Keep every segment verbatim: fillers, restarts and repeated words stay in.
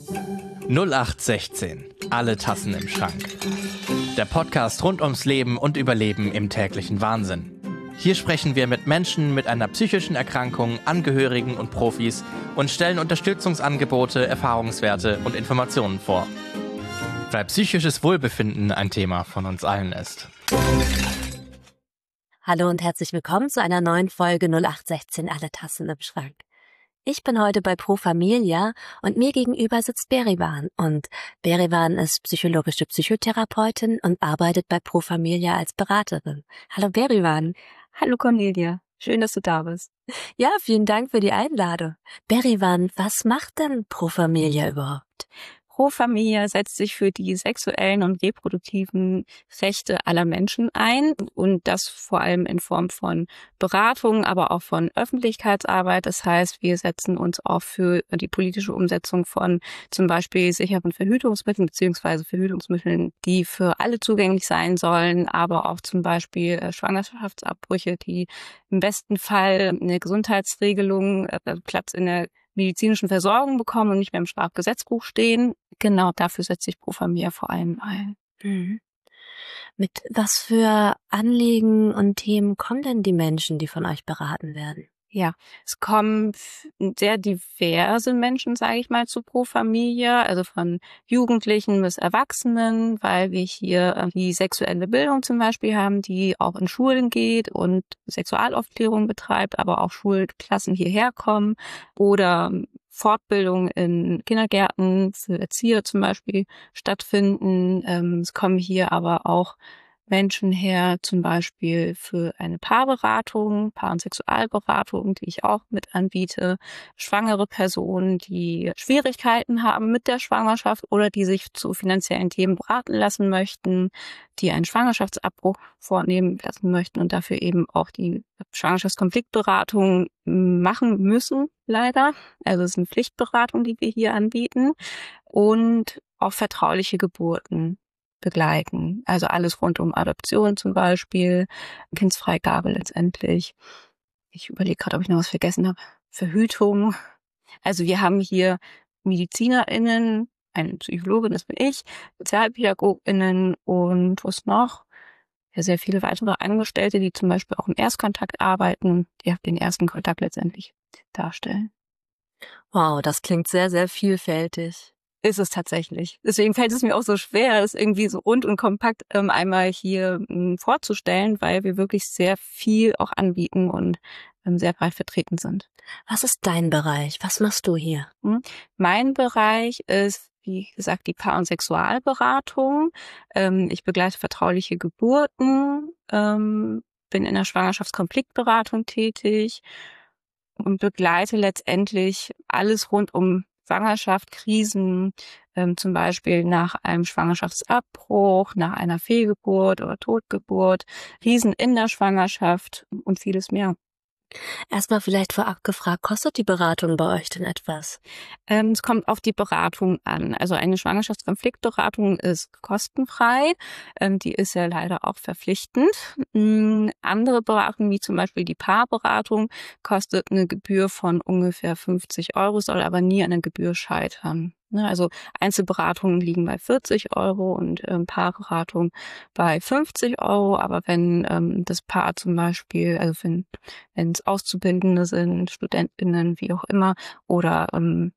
null acht sechzehn. Alle Tassen im Schrank. Der Podcast rund ums Leben und Überleben im täglichen Wahnsinn. Hier sprechen wir mit Menschen mit einer psychischen Erkrankung, Angehörigen und Profis und stellen Unterstützungsangebote, Erfahrungswerte und Informationen vor. Weil psychisches Wohlbefinden ein Thema von uns allen ist. Hallo und herzlich willkommen zu einer neuen Folge null acht sechzehn. Alle Tassen im Schrank. Ich bin heute bei Pro Familia und mir gegenüber sitzt Berivan. Und Berivan ist psychologische Psychotherapeutin und arbeitet bei Pro Familia als Beraterin. Hallo Berivan. Hallo Cornelia, schön, dass du da bist. Ja, vielen Dank für die Einladung. Berivan, was macht denn Pro Familia überhaupt? Pro Familia setzt sich für die sexuellen und reproduktiven Rechte aller Menschen ein und das vor allem in Form von Beratung, aber auch von Öffentlichkeitsarbeit. Das heißt, wir setzen uns auch für die politische Umsetzung von zum Beispiel sicheren Verhütungsmitteln beziehungsweise Verhütungsmitteln, die für alle zugänglich sein sollen, aber auch zum Beispiel Schwangerschaftsabbrüche, die im besten Fall eine Gesundheitsregelung, also Platz in der medizinischen Versorgung bekommen und nicht mehr im Strafgesetzbuch stehen. Genau dafür setzt sich Pro Familia vor allem ein. Mhm. Mit was für Anliegen und Themen kommen denn die Menschen, die von euch beraten werden? Ja, es kommen sehr diverse Menschen, sage ich mal, zu Pro Familia, also von Jugendlichen bis Erwachsenen, weil wir hier die sexuelle Bildung zum Beispiel haben, die auch in Schulen geht und Sexualaufklärung betreibt, aber auch Schulklassen hierher kommen oder Fortbildung in Kindergärten für Erzieher zum Beispiel stattfinden. Es kommen hier aber auch Menschen her, zum Beispiel für eine Paarberatung, Paar- und Sexualberatung, die ich auch mit anbiete, schwangere Personen, die Schwierigkeiten haben mit der Schwangerschaft oder die sich zu finanziellen Themen beraten lassen möchten, die einen Schwangerschaftsabbruch vornehmen lassen möchten und dafür eben auch die Schwangerschaftskonfliktberatung machen müssen, leider. Also es ist eine Pflichtberatung, die wir hier anbieten und auch vertrauliche Geburten begleiten. Also alles rund um Adoption zum Beispiel, Kindsfreigabe letztendlich. Ich überlege gerade, ob ich noch was vergessen habe. Verhütung. Also wir haben hier MedizinerInnen, eine Psychologin, das bin ich, SozialpädagogInnen und was noch? Ja, sehr viele weitere Angestellte, die zum Beispiel auch im Erstkontakt arbeiten, die den ersten Kontakt letztendlich darstellen. Wow, das klingt sehr, sehr vielfältig. Ist es tatsächlich. Deswegen fällt es mir auch so schwer, das irgendwie so rund und kompakt ähm, einmal hier ähm, vorzustellen, weil wir wirklich sehr viel auch anbieten und ähm, sehr breit vertreten sind. Was ist dein Bereich? Was machst du hier? Hm? Mein Bereich ist, wie gesagt, die Paar- und Sexualberatung. Ähm, ich begleite vertrauliche Geburten, ähm, bin in der Schwangerschaftskonfliktberatung tätig und begleite letztendlich alles rund um Schwangerschaft, Krisen, ähm, zum Beispiel nach einem Schwangerschaftsabbruch, nach einer Fehlgeburt oder Totgeburt, Krisen in der Schwangerschaft und vieles mehr. Erstmal vielleicht vorab gefragt, kostet die Beratung bei euch denn etwas? Ähm, es kommt auf die Beratung an. Also eine Schwangerschaftskonfliktberatung ist kostenfrei. Ähm, die ist ja leider auch verpflichtend. Ähm, andere Beratungen, wie zum Beispiel die Paarberatung, kostet eine Gebühr von ungefähr fünfzig Euro, soll aber nie an der Gebühr scheitern. Also Einzelberatungen liegen bei vierzig Euro und ähm, Paarberatung bei fünfzig Euro. Aber wenn ähm, das Paar zum Beispiel, also wenn wenn es Auszubildende sind, StudentInnen, wie auch immer, oder ähm,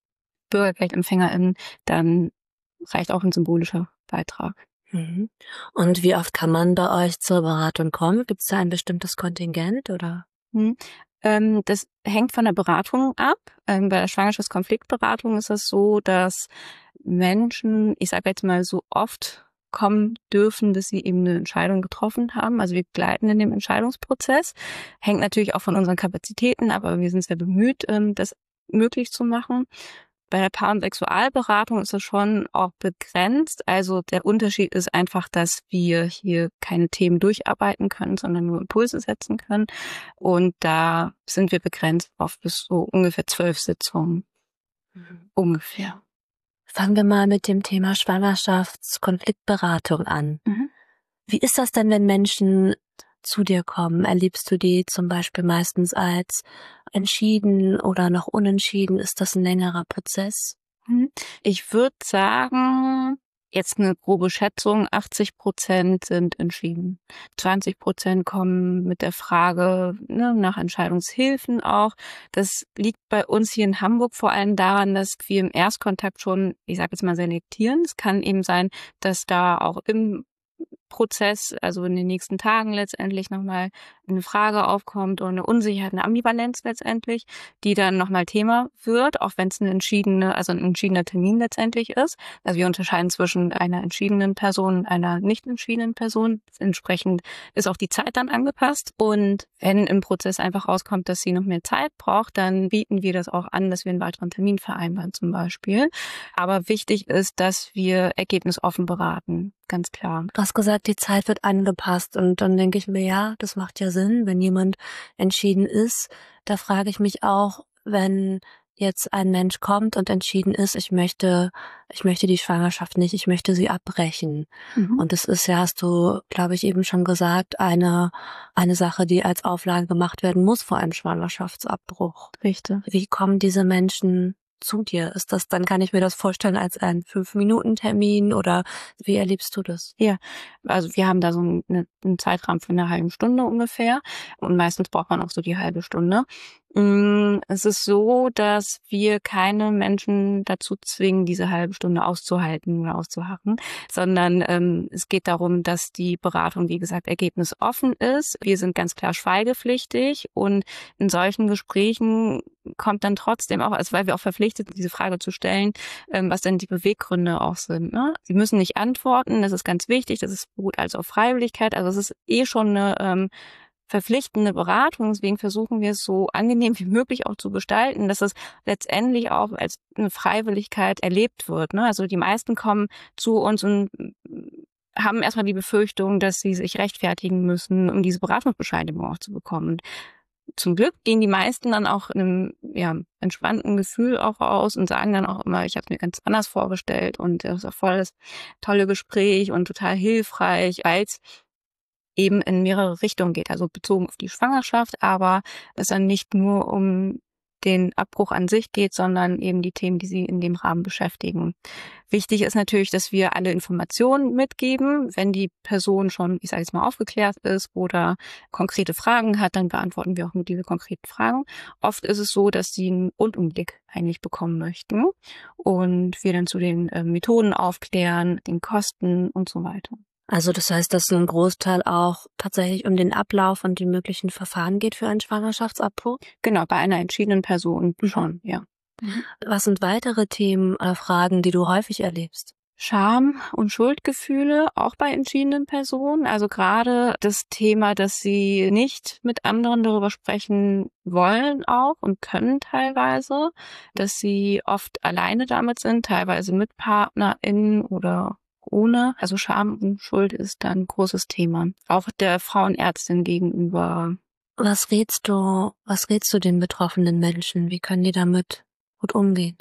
BürgergeldempfängerInnen, dann reicht auch ein symbolischer Beitrag. Mhm. Und wie oft kann man bei euch zur Beratung kommen? Gibt es da ein bestimmtes Kontingent oder? Hm. Ähm, das hängt von der Beratung ab. Ähm, bei der Schwangerschaftskonfliktberatung ist es so, dass Menschen, ich sage jetzt mal, so oft kommen dürfen, bis sie eben eine Entscheidung getroffen haben. Also wir begleiten in dem Entscheidungsprozess. Hängt natürlich auch von unseren Kapazitäten, aber wir sind sehr bemüht, ähm, das möglich zu machen. Bei der Paar- und Sexualberatung ist es schon auch begrenzt. Also der Unterschied ist einfach, dass wir hier keine Themen durcharbeiten können, sondern nur Impulse setzen können. Und da sind wir begrenzt auf bis so ungefähr zwölf Sitzungen. Mhm. Ungefähr. Fangen wir mal mit dem Thema Schwangerschaftskonfliktberatung an. Mhm. Wie ist das denn, wenn Menschen zu dir kommen? Erlebst du die zum Beispiel meistens als entschieden oder noch unentschieden? Ist das ein längerer Prozess? Ich würde sagen, jetzt eine grobe Schätzung, achtzig Prozent sind entschieden. zwanzig Prozent kommen mit der Frage, ne, nach Entscheidungshilfen auch. Das liegt bei uns hier in Hamburg vor allem daran, dass wir im Erstkontakt schon, ich sage jetzt mal, selektieren. Es kann eben sein, dass da auch im Prozess, also in den nächsten Tagen letztendlich nochmal eine Frage aufkommt oder eine Unsicherheit, eine Ambivalenz letztendlich, die dann nochmal Thema wird, auch wenn es eine entschiedene, also ein entschiedener Termin letztendlich ist. Also wir unterscheiden zwischen einer entschiedenen Person und einer nicht entschiedenen Person. Entsprechend ist auch die Zeit dann angepasst. Und wenn im Prozess einfach rauskommt, dass sie noch mehr Zeit braucht, dann bieten wir das auch an, dass wir einen weiteren Termin vereinbaren zum Beispiel. Aber wichtig ist, dass wir ergebnisoffen beraten. Ganz klar. Du hast gesagt, die Zeit wird angepasst und dann denke ich mir, ja, das macht ja Sinn, wenn jemand entschieden ist. Da frage ich mich auch, wenn jetzt ein Mensch kommt und entschieden ist, ich möchte, ich möchte die Schwangerschaft nicht, ich möchte sie abbrechen. Mhm. Und das ist ja, hast du, glaube ich, eben schon gesagt, eine, eine Sache, die als Auflage gemacht werden muss vor einem Schwangerschaftsabbruch. Richtig. Wie kommen diese Menschen zu dir? Ist das, dann kann ich mir das vorstellen als ein Fünf-Minuten-Termin oder wie erlebst du das? Ja, also wir haben da so eine, einen Zeitrahmen von einer halben Stunde ungefähr und meistens braucht man auch so die halbe Stunde. Es ist so, dass wir keine Menschen dazu zwingen, diese halbe Stunde auszuhalten oder auszuharren, sondern ähm, es geht darum, dass die Beratung, wie gesagt, ergebnisoffen ist. Wir sind ganz klar schweigepflichtig und in solchen Gesprächen kommt dann trotzdem auch, also weil wir auch verpflichtet sind, diese Frage zu stellen, ähm, was denn die Beweggründe auch sind. Ne? Sie müssen nicht antworten, das ist ganz wichtig, das ist beruht also auf Freiwilligkeit, also es ist eh schon eine ähm, verpflichtende Beratung, deswegen versuchen wir es so angenehm wie möglich auch zu gestalten, dass es letztendlich auch als eine Freiwilligkeit erlebt wird. Ne? Also die meisten kommen zu uns und haben erstmal die Befürchtung, dass sie sich rechtfertigen müssen, um diese Beratungsbescheinigung auch zu bekommen. Und zum Glück gehen die meisten dann auch in einem ja, entspannten Gefühl auch raus und sagen dann auch immer, ich habe es mir ganz anders vorgestellt und das war voll das tolle Gespräch und total hilfreich, weil es eben in mehrere Richtungen geht, also bezogen auf die Schwangerschaft, aber es dann nicht nur um den Abbruch an sich geht, sondern eben die Themen, die sie in dem Rahmen beschäftigen. Wichtig ist natürlich, dass wir alle Informationen mitgeben. Wenn die Person schon, ich sage jetzt mal, aufgeklärt ist oder konkrete Fragen hat, dann beantworten wir auch nur diese konkreten Fragen. Oft ist es so, dass sie einen Rundumblick eigentlich bekommen möchten und wir dann zu den äh, Methoden aufklären, den Kosten und so weiter. Also das heißt, dass ein Großteil auch tatsächlich um den Ablauf und die möglichen Verfahren geht für einen Schwangerschaftsabbruch? Genau, bei einer entschiedenen Person schon, ja. Mhm. Was sind weitere Themen oder Fragen, die du häufig erlebst? Scham und Schuldgefühle, auch bei entschiedenen Personen. Also gerade das Thema, dass sie nicht mit anderen darüber sprechen wollen auch und können teilweise, dass sie oft alleine damit sind, teilweise mit PartnerInnen oder ohne, also Scham und Schuld ist dann ein großes Thema. Auch der Frauenärztin gegenüber. Was rätst du, was rätst du den betroffenen Menschen? Wie können die damit gut umgehen?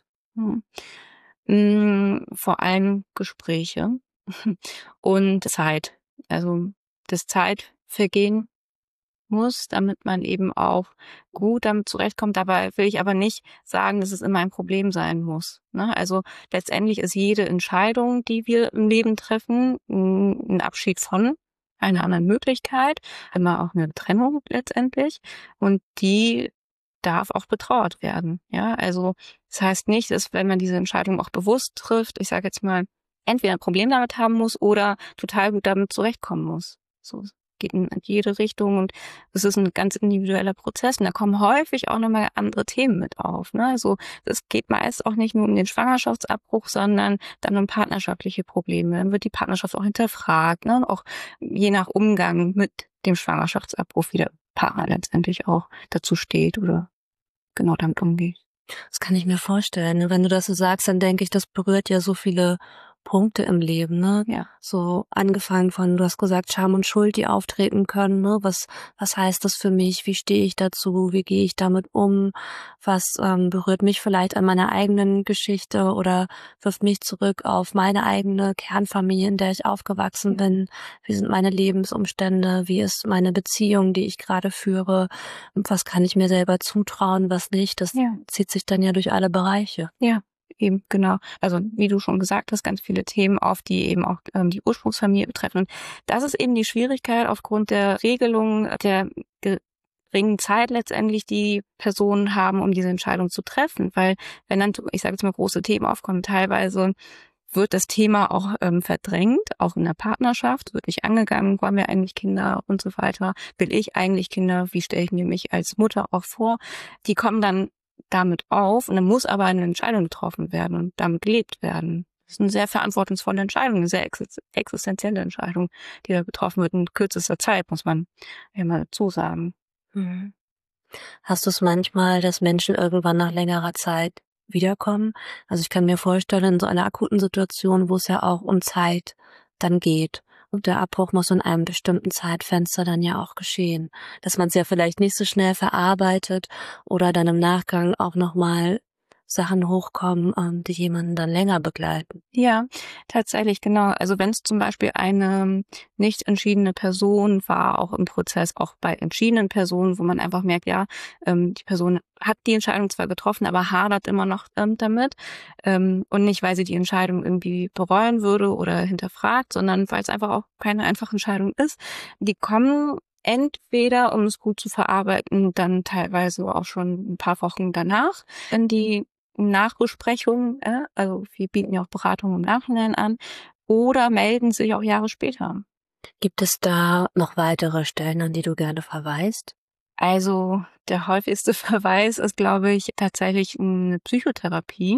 Hm. Vor allem Gespräche und Zeit. Also das Zeitvergehen muss, damit man eben auch gut damit zurechtkommt. Dabei will ich aber nicht sagen, dass es immer ein Problem sein muss. Ne? Also letztendlich ist jede Entscheidung, die wir im Leben treffen, ein Abschied von einer anderen Möglichkeit, immer auch eine Trennung letztendlich. Und die darf auch betrauert werden. Ja, also das heißt nicht, dass wenn man diese Entscheidung auch bewusst trifft, ich sage jetzt mal, entweder ein Problem damit haben muss oder total gut damit zurechtkommen muss. So geht in jede Richtung und es ist ein ganz individueller Prozess und da kommen häufig auch nochmal andere Themen mit auf. Ne? Also es geht meist auch nicht nur um den Schwangerschaftsabbruch, sondern dann um partnerschaftliche Probleme. Dann wird die Partnerschaft auch hinterfragt, ne? Auch je nach Umgang mit dem Schwangerschaftsabbruch, wie der Partner letztendlich auch dazu steht oder genau damit umgeht. Das kann ich mir vorstellen. Wenn du das so sagst, dann denke ich, das berührt ja so viele Punkte im Leben, ne? Ja. So angefangen von, du hast gesagt, Scham und Schuld, die auftreten können, ne? Was, was heißt das für mich? Wie stehe ich dazu? Wie gehe ich damit um? Was ähm, berührt mich vielleicht an meiner eigenen Geschichte oder wirft mich zurück auf meine eigene Kernfamilie, in der ich aufgewachsen bin? Wie sind meine Lebensumstände? Wie ist meine Beziehung, die ich gerade führe? Was kann ich mir selber zutrauen, was nicht? Das ja. zieht sich dann ja durch alle Bereiche. Ja. eben, genau. Also wie du schon gesagt hast, ganz viele Themen auf, die eben auch ähm, die Ursprungsfamilie betreffen. Und das ist eben die Schwierigkeit aufgrund der Regelung der geringen Zeit letztendlich, die Personen haben, um diese Entscheidung zu treffen. Weil wenn dann, ich sage jetzt mal, große Themen aufkommen, teilweise wird das Thema auch ähm, verdrängt, auch in der Partnerschaft, wird nicht angegangen, wollen wir eigentlich Kinder und so weiter, will ich eigentlich Kinder, wie stelle ich mir mich als Mutter auch vor. Die kommen dann damit auf und dann muss aber eine Entscheidung getroffen werden und damit gelebt werden. Das ist eine sehr verantwortungsvolle Entscheidung, eine sehr existenzielle Entscheidung, die da getroffen wird in kürzester Zeit, muss man ja mal dazu sagen. Mhm. Hast du es manchmal, dass Menschen irgendwann nach längerer Zeit wiederkommen? Also ich kann mir vorstellen, in so einer akuten Situation, wo es ja auch um Zeit dann geht. Und der Abbruch muss in einem bestimmten Zeitfenster dann ja auch geschehen. Dass man es ja vielleicht nicht so schnell verarbeitet oder dann im Nachgang auch nochmal Sachen hochkommen, ähm, die jemanden dann länger begleiten. Ja, tatsächlich, genau. Also wenn es zum Beispiel eine nicht entschiedene Person war, auch im Prozess, auch bei entschiedenen Personen, wo man einfach merkt, ja, ähm, die Person hat die Entscheidung zwar getroffen, aber hadert immer noch ähm, damit. Ähm, und nicht, weil sie die Entscheidung irgendwie bereuen würde oder hinterfragt, sondern weil es einfach auch keine einfache Entscheidung ist. Die kommen entweder, um es gut zu verarbeiten, dann teilweise auch schon ein paar Wochen danach, wenn die Nachbesprechungen, äh, also wir bieten ja auch Beratungen im Nachhinein an, oder melden sich auch Jahre später. Gibt es da noch weitere Stellen, an die du gerne verweist? Also der häufigste Verweis ist, glaube ich, tatsächlich eine Psychotherapie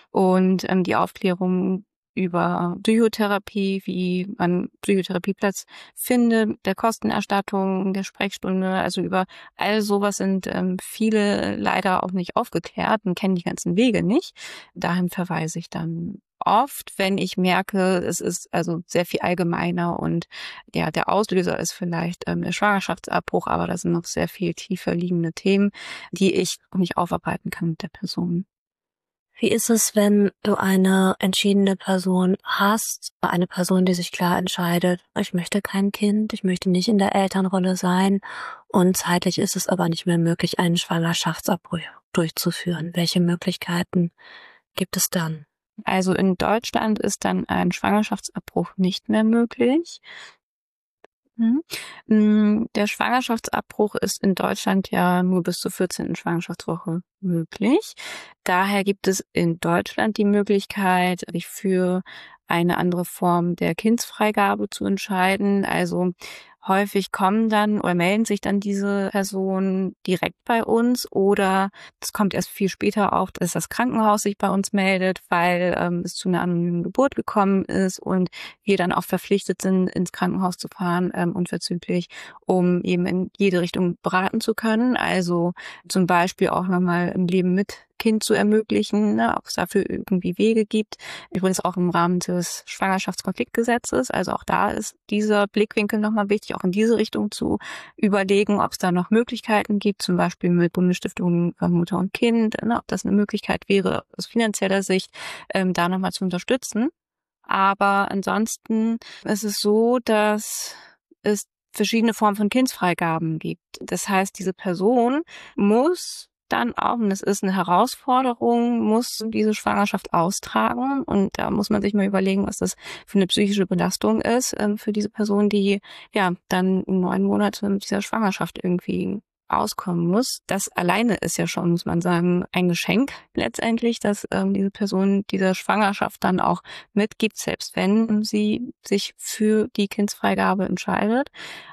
und ähm, die Aufklärung über Psychotherapie, wie man Psychotherapieplatz findet, der Kostenerstattung, der Sprechstunde, also über all sowas sind ähm, viele leider auch nicht aufgeklärt und kennen die ganzen Wege nicht. Dahin verweise ich dann oft, wenn ich merke, es ist also sehr viel allgemeiner und ja, der Auslöser ist vielleicht ähm, der Schwangerschaftsabbruch, aber da sind noch sehr viel tiefer liegende Themen, die ich nicht aufarbeiten kann mit der Person. Wie ist es, wenn du eine entschiedene Person hast, eine Person, die sich klar entscheidet, ich möchte kein Kind, ich möchte nicht in der Elternrolle sein und zeitlich ist es aber nicht mehr möglich, einen Schwangerschaftsabbruch durchzuführen? Welche Möglichkeiten gibt es dann? Also in Deutschland ist dann ein Schwangerschaftsabbruch nicht mehr möglich. Mhm. Der Schwangerschaftsabbruch ist in Deutschland ja nur bis zur vierzehnten Schwangerschaftswoche möglich. Daher gibt es in Deutschland die Möglichkeit, sich für eine andere Form der Kindsfreigabe zu entscheiden. Also häufig kommen dann oder melden sich dann diese Personen direkt bei uns oder es kommt erst viel später auf, dass das Krankenhaus sich bei uns meldet, weil ähm, es zu einer anonymen Geburt gekommen ist und wir dann auch verpflichtet sind, ins Krankenhaus zu fahren, ähm, unverzüglich, um eben in jede Richtung beraten zu können. Also zum Beispiel auch nochmal ein Leben mit Kind zu ermöglichen, ne, ob es dafür irgendwie Wege gibt. Übrigens auch im Rahmen des Schwangerschaftskonfliktgesetzes. Also auch da ist dieser Blickwinkel nochmal wichtig, auch in diese Richtung zu überlegen, ob es da noch Möglichkeiten gibt, zum Beispiel mit Bundesstiftung für Mutter und Kind, ne, ob das eine Möglichkeit wäre, aus finanzieller Sicht ähm, da nochmal zu unterstützen. Aber ansonsten ist es so, dass es verschiedene Formen von Kindsfreigaben gibt. Das heißt, diese Person muss dann auch, und das ist eine Herausforderung, muss diese Schwangerschaft austragen. Und da muss man sich mal überlegen, was das für eine psychische Belastung ist äh, für diese Person, die ja dann neun Monate mit dieser Schwangerschaft irgendwie auskommen muss. Das alleine ist ja schon, muss man sagen, ein Geschenk letztendlich, dass ähm, diese Person dieser Schwangerschaft dann auch mitgibt, selbst wenn sie sich für die Kindsfreigabe entscheidet.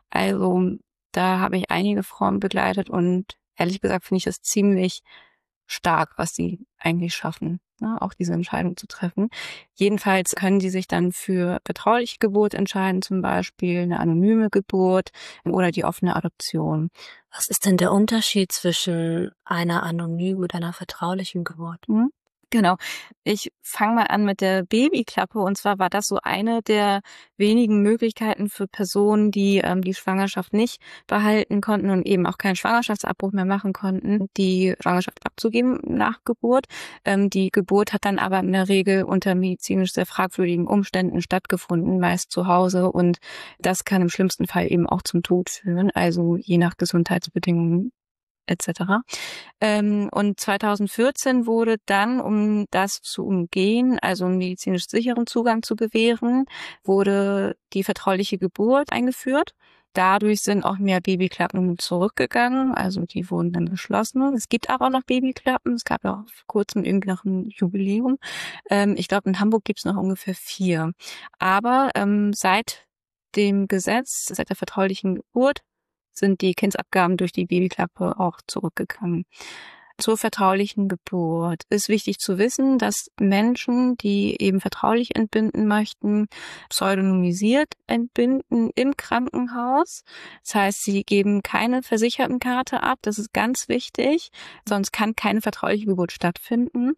Also da habe ich einige Frauen begleitet und ehrlich gesagt finde ich das ziemlich stark, was sie eigentlich schaffen, ne, auch diese Entscheidung zu treffen. Jedenfalls können sie sich dann für betrauliche Geburt entscheiden, zum Beispiel eine anonyme Geburt oder die offene Adoption. Was ist denn der Unterschied zwischen einer anonymen und einer vertraulichen Geburt? Mhm. Genau. Ich fange mal an mit der Babyklappe. Und zwar war das so eine der wenigen Möglichkeiten für Personen, die ähm, die Schwangerschaft nicht behalten konnten und eben auch keinen Schwangerschaftsabbruch mehr machen konnten, die Schwangerschaft abzugeben nach Geburt. Ähm, die Geburt hat dann aber in der Regel unter medizinisch sehr fragwürdigen Umständen stattgefunden, meist zu Hause. Und das kann im schlimmsten Fall eben auch zum Tod führen. Also je nach Gesundheitsbedingungen et cetera. Ähm, und zweitausendvierzehn wurde dann, um das zu umgehen, also einen medizinisch sicheren Zugang zu gewähren, wurde die vertrauliche Geburt eingeführt. Dadurch sind auch mehr Babyklappen zurückgegangen, also die wurden dann geschlossen. Es gibt aber auch noch Babyklappen, es gab ja auch vor kurzem irgendwie noch ein Jubiläum. Ähm, ich glaube, in Hamburg gibt es noch ungefähr vier. Aber ähm, seit dem Gesetz, seit der vertraulichen Geburt, sind die Kindsabgaben durch die Babyklappe auch zurückgegangen. Zur vertraulichen Geburt ist wichtig zu wissen, dass Menschen, die eben vertraulich entbinden möchten, pseudonymisiert entbinden im Krankenhaus. Das heißt, sie geben keine Versichertenkarte ab. Das ist ganz wichtig. Sonst kann keine vertrauliche Geburt stattfinden.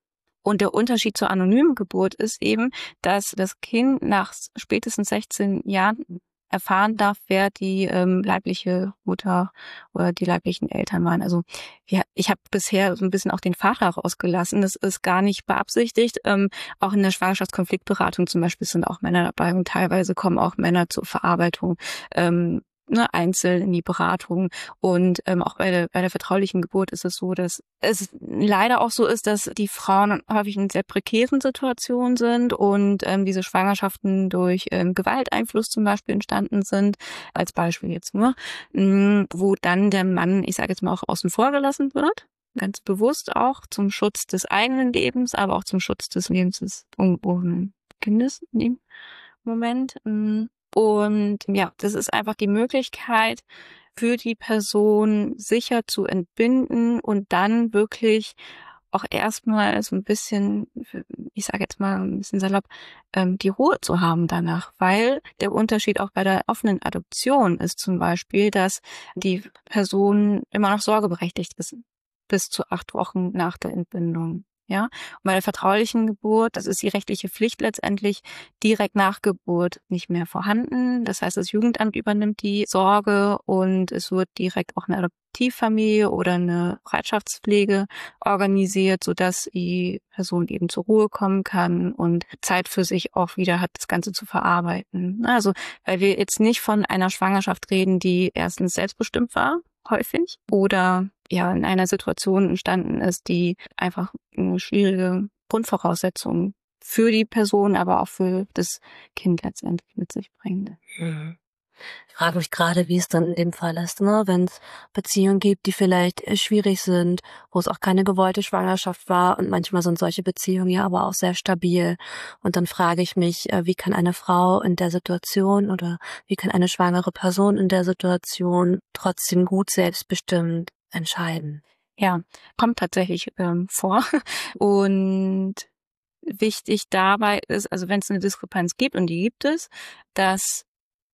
Und der Unterschied zur anonymen Geburt ist eben, dass das Kind nach spätestens sechzehn Jahren erfahren darf, wer die ähm, leibliche Mutter oder die leiblichen Eltern waren. Also ja, ich habe bisher so ein bisschen auch den Vater rausgelassen. Das ist gar nicht beabsichtigt. Ähm, auch in der Schwangerschaftskonfliktberatung zum Beispiel sind auch Männer dabei und teilweise kommen auch Männer zur Verarbeitung ähm, ne, einzeln in die Beratung. Und ähm, auch bei der, bei der vertraulichen Geburt ist es so, dass es leider auch so ist, dass die Frauen häufig in sehr prekären Situationen sind und ähm, diese Schwangerschaften durch ähm, Gewalteinfluss zum Beispiel entstanden sind, als Beispiel jetzt nur, mh, wo dann der Mann, ich sage jetzt mal, auch außen vor gelassen wird, ganz bewusst auch zum Schutz des eigenen Lebens, aber auch zum Schutz des Lebens des ungeborenen Kindes in dem Moment. Mh. Und ja, das ist einfach die Möglichkeit für die Person, sicher zu entbinden und dann wirklich auch erstmal so ein bisschen, ich sage jetzt mal ein bisschen salopp, ähm, die Ruhe zu haben danach. Weil der Unterschied auch bei der offenen Adoption ist zum Beispiel, dass die Person immer noch sorgeberechtigt ist bis zu acht Wochen nach der Entbindung. Ja, und bei der vertraulichen Geburt, das ist die rechtliche Pflicht letztendlich, direkt nach Geburt nicht mehr vorhanden. Das heißt, das Jugendamt übernimmt die Sorge und es wird direkt auch eine Adoptivfamilie oder eine Bereitschaftspflege organisiert, sodass die Person eben zur Ruhe kommen kann und Zeit für sich auch wieder hat, das Ganze zu verarbeiten. Also, weil wir jetzt nicht von einer Schwangerschaft reden, die erstens selbstbestimmt war, häufig, oder ja in einer Situation entstanden ist, die einfach eine schwierige Grundvoraussetzung für die Person, aber auch für das Kind letztendlich mit sich bringt. Mhm. Ich frage mich gerade, wie es dann in dem Fall ist, ne? Wenn es Beziehungen gibt, die vielleicht schwierig sind, wo es auch keine gewollte Schwangerschaft war und manchmal sind solche Beziehungen ja aber auch sehr stabil. Und dann frage ich mich, wie kann eine Frau in der Situation oder wie kann eine schwangere Person in der Situation trotzdem gut selbstbestimmt entscheiden? Ja, kommt tatsächlich ähm, vor. Und wichtig dabei ist, also wenn es eine Diskrepanz gibt, und die gibt es, dass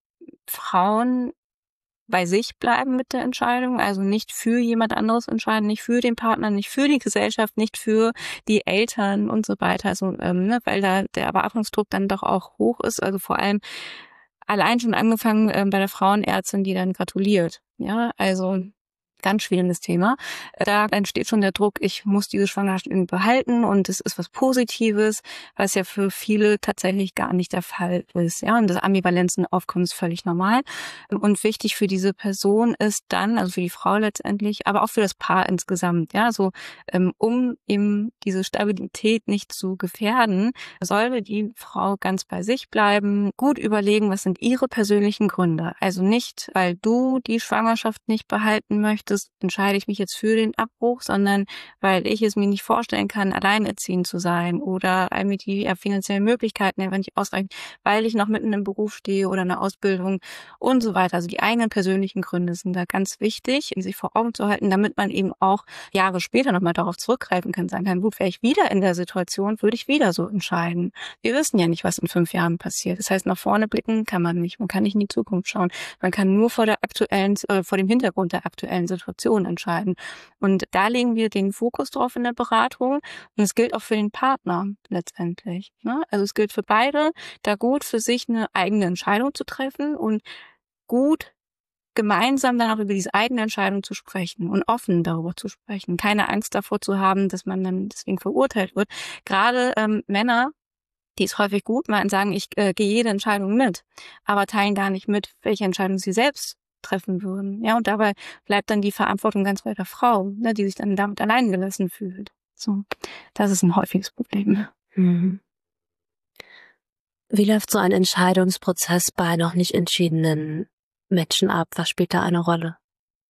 Frauen bei sich bleiben mit der Entscheidung, also nicht für jemand anderes entscheiden, nicht für den Partner, nicht für die Gesellschaft, nicht für die Eltern und so weiter, also ähm, ne, weil da der Erwartungsdruck dann doch auch hoch ist, also vor allem allein schon angefangen ähm, bei der Frauenärztin, die dann gratuliert, ja, also ganz schwieriges Thema. Da entsteht schon der Druck, ich muss diese Schwangerschaft irgendwie behalten und es ist was Positives, was ja für viele tatsächlich gar nicht der Fall ist. Ja, und das Ambivalenzen aufkommen ist völlig normal. Und wichtig für diese Person ist dann, also für die Frau letztendlich, aber auch für das Paar insgesamt, ja, so um eben diese Stabilität nicht zu gefährden, sollte die Frau ganz bei sich bleiben, gut überlegen, was sind ihre persönlichen Gründe. Also nicht, weil du die Schwangerschaft nicht behalten möchtest, das entscheide ich mich jetzt für den Abbruch, sondern weil ich es mir nicht vorstellen kann, alleinerziehend zu sein oder all mit die finanziellen Möglichkeiten einfach nicht ausreichen, weil ich noch mitten im Beruf stehe oder eine Ausbildung und so weiter. Also die eigenen persönlichen Gründe sind da ganz wichtig, sich vor Augen zu halten, damit man eben auch Jahre später nochmal darauf zurückgreifen kann, sagen kann, gut, wäre ich wieder in der Situation, würde ich wieder so entscheiden. Wir wissen ja nicht, was in fünf Jahren passiert. Das heißt, nach vorne blicken kann man nicht. Man kann nicht in die Zukunft schauen. Man kann nur vor der aktuellen, äh, vor dem Hintergrund der aktuellen Situation Situation entscheiden. Und da legen wir den Fokus drauf in der Beratung. Und es gilt auch für den Partner letztendlich. Ne? Also es gilt für beide, da gut für sich eine eigene Entscheidung zu treffen und gut gemeinsam dann auch über diese eigene Entscheidung zu sprechen und offen darüber zu sprechen. Keine Angst davor zu haben, dass man dann deswegen verurteilt wird. Gerade ähm, Männer, die ist häufig gut, man sagen, ich äh, gehe jede Entscheidung mit, aber teilen gar nicht mit, welche Entscheidung sie selbst treffen würden. Ja, und dabei bleibt dann die Verantwortung ganz bei der Frau, ne, die sich dann damit allein gelassen fühlt. So, das ist ein häufiges Problem. Mhm. Wie läuft so ein Entscheidungsprozess bei noch nicht entschiedenen Menschen ab? Was spielt da eine Rolle?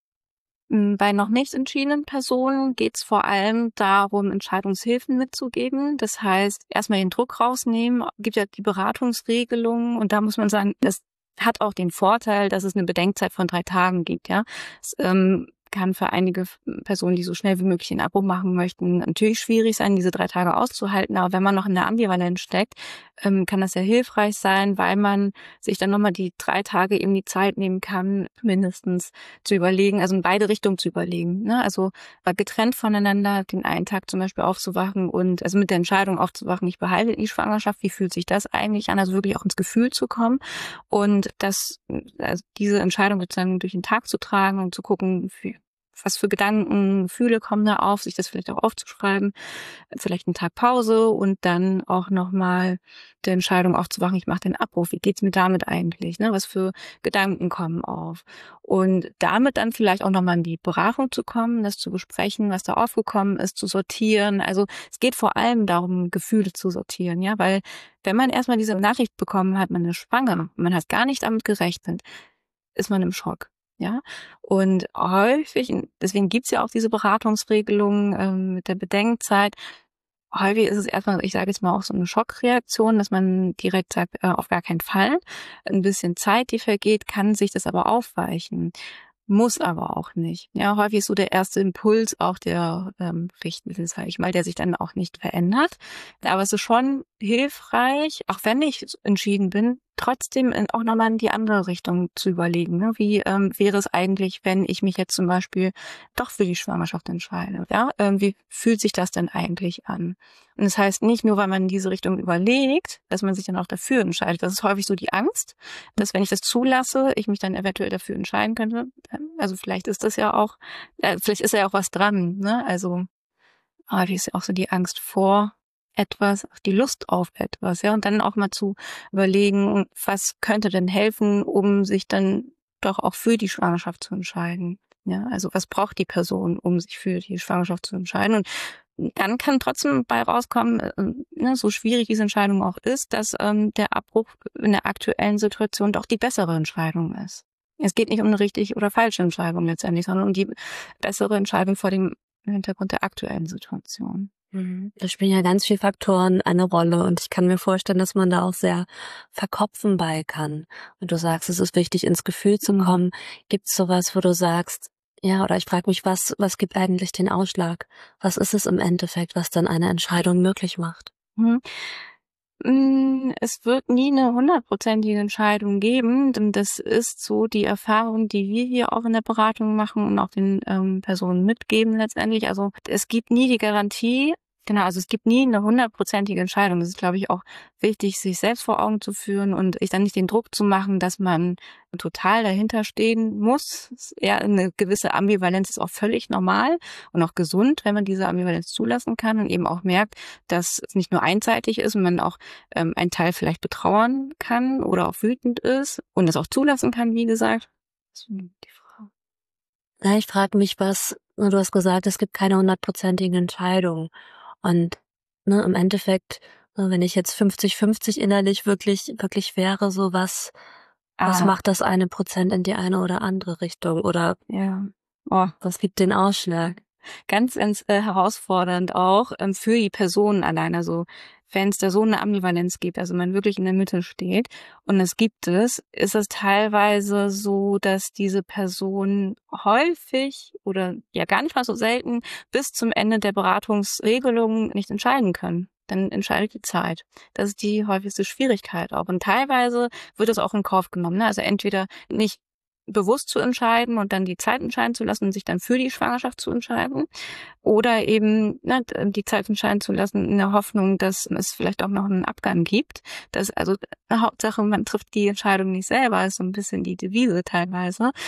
Bei noch nicht entschiedenen Personen geht es vor allem darum, Entscheidungshilfen mitzugeben. Das heißt, erstmal den Druck rausnehmen. Es gibt ja die Beratungsregelung und da muss man sagen, das hat auch den Vorteil, dass es eine Bedenkzeit von drei Tagen gibt. Ja, es, ähm, kann für einige Personen, die so schnell wie möglich den Abbruch machen möchten, natürlich schwierig sein, diese drei Tage auszuhalten. Aber wenn man noch in der Ambivalenz steckt, ähm, kann das sehr hilfreich sein, weil man sich dann nochmal die drei Tage eben die Zeit nehmen kann, mindestens zu überlegen, also in beide Richtungen zu überlegen. Ne? Also getrennt voneinander den einen Tag zum Beispiel aufzuwachen und also mit der Entscheidung aufzuwachen, ich behalte die Schwangerschaft, wie fühlt sich das eigentlich an? Also wirklich auch ins Gefühl zu kommen und das, also diese Entscheidung sozusagen durch den Tag zu tragen und zu gucken, wie was für Gedanken, Gefühle kommen da auf, sich das vielleicht auch aufzuschreiben, vielleicht einen Tag Pause und dann auch nochmal der Entscheidung aufzuwachen, ich mache den Abruf, wie geht's mir damit eigentlich, ne? Was für Gedanken kommen auf? Und damit dann vielleicht auch nochmal in die Beratung zu kommen, das zu besprechen, was da aufgekommen ist, zu sortieren. Also es geht vor allem darum, Gefühle zu sortieren, ja, weil wenn man erstmal diese Nachricht bekommen hat, man ist schwanger, man hat gar nicht damit gerechnet, ist man im Schock. Ja, und häufig, deswegen gibt's ja auch diese Beratungsregelung ähm, mit der Bedenkzeit. Häufig ist es erstmal, ich sage jetzt mal auch so eine Schockreaktion, dass man direkt sagt, äh, auf gar keinen Fall. Ein bisschen Zeit, die vergeht, kann sich das aber aufweichen. Muss aber auch nicht. Ja, häufig ist so der erste Impuls auch der ähm, Richtmittel, sage ich mal, der sich dann auch nicht verändert. Aber es ist schon hilfreich, auch wenn ich entschieden bin, trotzdem in, auch nochmal in die andere Richtung zu überlegen. Ne? Wie ähm, wäre es eigentlich, wenn ich mich jetzt zum Beispiel doch für die Schwangerschaft entscheide? Ja, ähm, wie fühlt sich das denn eigentlich an? Und das heißt nicht nur, weil man in diese Richtung überlegt, dass man sich dann auch dafür entscheidet. Das ist häufig so die Angst, dass wenn ich das zulasse, ich mich dann eventuell dafür entscheiden könnte. Also vielleicht ist das ja auch, äh, vielleicht ist ja auch was dran. Ne? Also häufig ist ja auch so die Angst vor etwas, die Lust auf etwas, ja, und dann auch mal zu überlegen, was könnte denn helfen, um sich dann doch auch für die Schwangerschaft zu entscheiden. Ja, also was braucht die Person, um sich für die Schwangerschaft zu entscheiden? Und dann kann trotzdem bei rauskommen, äh, ne, so schwierig diese Entscheidung auch ist, dass ähm, der Abbruch in der aktuellen Situation doch die bessere Entscheidung ist. Es geht nicht um eine richtig oder falsche Entscheidung letztendlich, sondern um die bessere Entscheidung vor dem Hintergrund der aktuellen Situation. Da spielen ja ganz viele Faktoren eine Rolle und ich kann mir vorstellen, dass man da auch sehr verkopfen bei kann. Und du sagst, es ist wichtig, ins Gefühl zu kommen. Gibt es sowas, wo du sagst, ja, oder ich frage mich, was was gibt eigentlich den Ausschlag? Was ist es im Endeffekt, was dann eine Entscheidung möglich macht? Mhm. Es wird nie eine hundertprozentige Entscheidung geben, denn das ist so die Erfahrung, die wir hier auch in der Beratung machen und auch den ähm, Personen mitgeben letztendlich. Also es gibt nie die Garantie, genau, also es gibt nie eine hundertprozentige Entscheidung. Das ist, glaube ich, auch wichtig, sich selbst vor Augen zu führen und sich dann nicht den Druck zu machen, dass man total dahinter stehen muss. Ja, eine gewisse Ambivalenz ist auch völlig normal und auch gesund, wenn man diese Ambivalenz zulassen kann und eben auch merkt, dass es nicht nur einseitig ist und man auch ähm, einen Teil vielleicht betrauern kann oder auch wütend ist und das auch zulassen kann, wie gesagt. Das ist die Frage. Ja, ich frage mich, was, du hast gesagt, es gibt keine hundertprozentige Entscheidung. Und ne, im Endeffekt, wenn ich jetzt fünfzig fünfzig innerlich wirklich wirklich wäre, so was ah. was macht das eine Prozent in die eine oder andere Richtung? Oder ja, oh, was gibt den Ausschlag? Ganz, ganz äh, herausfordernd auch ähm, für die Personen allein. Also wenn es da so eine Ambivalenz gibt, also man wirklich in der Mitte steht und es gibt es, ist es teilweise so, dass diese Personen häufig oder ja gar nicht mal so selten bis zum Ende der Beratungsregelung nicht entscheiden können. Dann entscheidet die Zeit. Das ist die häufigste Schwierigkeit auch. Und teilweise wird es auch in Kauf genommen. Ne? Also entweder nicht bewusst zu entscheiden und dann die Zeit entscheiden zu lassen und sich dann für die Schwangerschaft zu entscheiden oder eben ne, die Zeit entscheiden zu lassen in der Hoffnung, dass es vielleicht auch noch einen Abgang gibt. Das also Hauptsache, man trifft die Entscheidung nicht selber, ist so ein bisschen die Devise teilweise.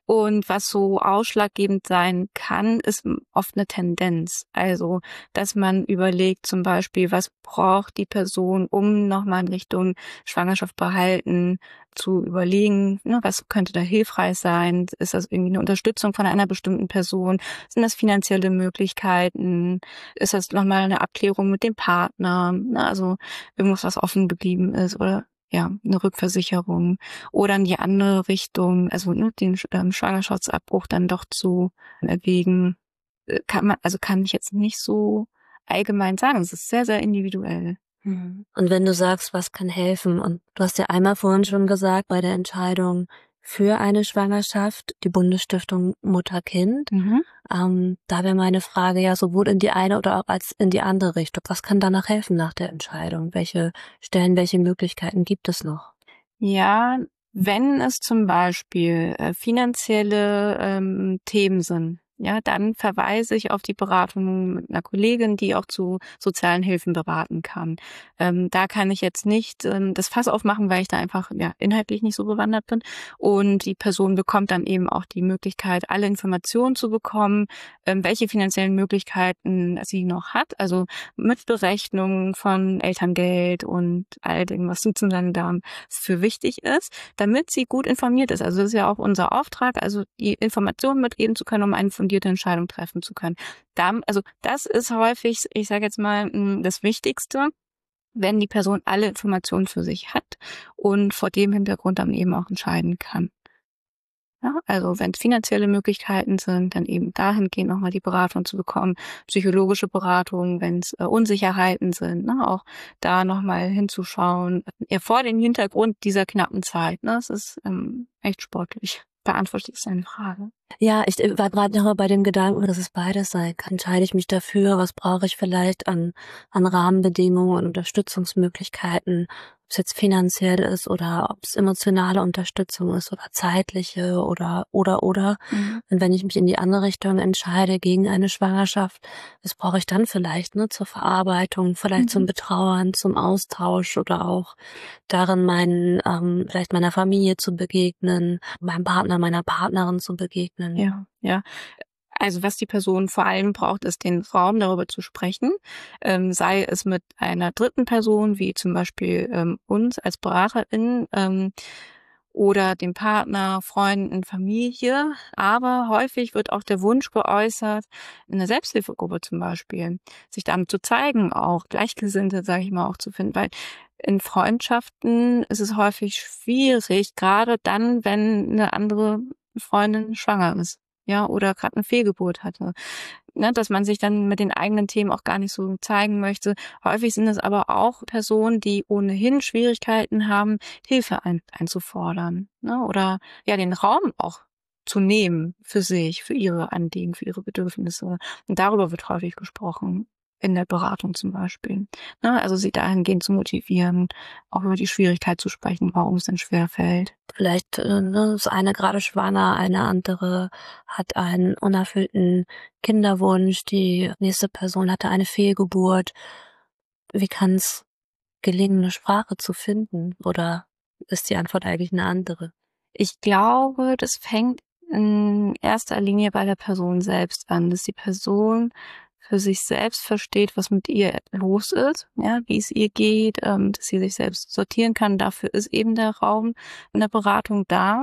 Und was so ausschlaggebend sein kann, ist oft eine Tendenz. Also, dass man überlegt zum Beispiel, was braucht die Person, um nochmal in Richtung Schwangerschaft behalten zu überlegen, ne, was könnte da hilfreich sein? Ist das irgendwie eine Unterstützung von einer bestimmten Person? Sind das finanzielle Möglichkeiten? Ist das nochmal eine Abklärung mit dem Partner? Ne, also irgendwas, was offen geblieben ist oder ja, eine Rückversicherung oder in die andere Richtung, also ne, den ähm, Schwangerschaftsabbruch dann doch zu erwägen, äh, kann man, also kann ich jetzt nicht so allgemein sagen. Es ist sehr, sehr individuell. Und wenn du sagst, was kann helfen, und du hast ja einmal vorhin schon gesagt, bei der Entscheidung für eine Schwangerschaft, die Bundesstiftung Mutter-Kind, Mhm. ähm, da wäre meine Frage ja sowohl in die eine oder auch als in die andere Richtung. Was kann danach helfen nach der Entscheidung? Welche Stellen, welche Möglichkeiten gibt es noch? Ja, wenn es zum Beispiel äh, finanzielle ähm, Themen sind, ja, dann verweise ich auf die Beratung mit einer Kollegin, die auch zu sozialen Hilfen beraten kann. Ähm, da kann ich jetzt nicht ähm, das Fass aufmachen, weil ich da einfach ja inhaltlich nicht so bewandert bin. Und die Person bekommt dann eben auch die Möglichkeit, alle Informationen zu bekommen, ähm, welche finanziellen Möglichkeiten sie noch hat. Also mit Berechnung von Elterngeld und all dem, was sozusagen da für wichtig ist, damit sie gut informiert ist. Also das ist ja auch unser Auftrag, also die Informationen mitgeben zu können, um eine fundierte Entscheidung treffen zu können. Da, also das ist häufig, ich sage jetzt mal, das Wichtigste, wenn die Person alle Informationen für sich hat und vor dem Hintergrund dann eben auch entscheiden kann. Ja, also wenn es finanzielle Möglichkeiten sind, dann eben dahingehend nochmal die Beratung zu bekommen, psychologische Beratung, wenn es äh, Unsicherheiten sind, ne, auch da nochmal hinzuschauen, eher vor dem Hintergrund dieser knappen Zeit. Ne, es ist ähm, echt sportlich. Beantwortet ist eine Frage. Ja, ich war gerade noch mal bei dem Gedanken, dass es beides sein kann. Entscheide ich mich dafür, was brauche ich vielleicht an, an Rahmenbedingungen und Unterstützungsmöglichkeiten, ob es jetzt finanziell ist oder ob es emotionale Unterstützung ist oder zeitliche oder, oder, oder. Mhm. Und wenn ich mich in die andere Richtung entscheide, gegen eine Schwangerschaft, was brauche ich dann vielleicht, ne, zur Verarbeitung, vielleicht Mhm. zum Betrauern, zum Austausch oder auch darin meinen, ähm, vielleicht meiner Familie zu begegnen, meinem Partner, meiner Partnerin zu begegnen. Ja, ja. Also was die Person vor allem braucht, ist den Raum, darüber zu sprechen, ähm, sei es mit einer dritten Person, wie zum Beispiel ähm, uns als BeraterInnen, ähm, oder dem Partner, Freunden, Familie. Aber häufig wird auch der Wunsch geäußert, in der Selbsthilfegruppe zum Beispiel, sich damit zu zeigen, auch Gleichgesinnte, sage ich mal, auch zu finden, weil in Freundschaften ist es häufig schwierig, gerade dann, wenn eine andere Freundin schwanger ist. Ja, oder gerade eine Fehlgeburt hatte, ne, dass man sich dann mit den eigenen Themen auch gar nicht so zeigen möchte. Häufig sind es aber auch Personen, die ohnehin Schwierigkeiten haben, Hilfe ein, einzufordern, ne, oder ja den Raum auch zu nehmen für sich, für ihre Anliegen, für ihre Bedürfnisse. Und darüber wird häufig gesprochen. In der Beratung zum Beispiel. Ne, also sie dahingehend zu motivieren, auch über die Schwierigkeit zu sprechen, warum es denn schwerfällt. Vielleicht äh, ne, ist eine gerade schwanger, eine andere hat einen unerfüllten Kinderwunsch, die nächste Person hatte eine Fehlgeburt. Wie kann es gelingen, eine Sprache zu finden? Oder ist die Antwort eigentlich eine andere? Ich glaube, das fängt in erster Linie bei der Person selbst an, dass die Person für sich selbst versteht, was mit ihr los ist, ja, wie es ihr geht, ähm, dass sie sich selbst sortieren kann. Dafür ist eben der Raum in der Beratung da,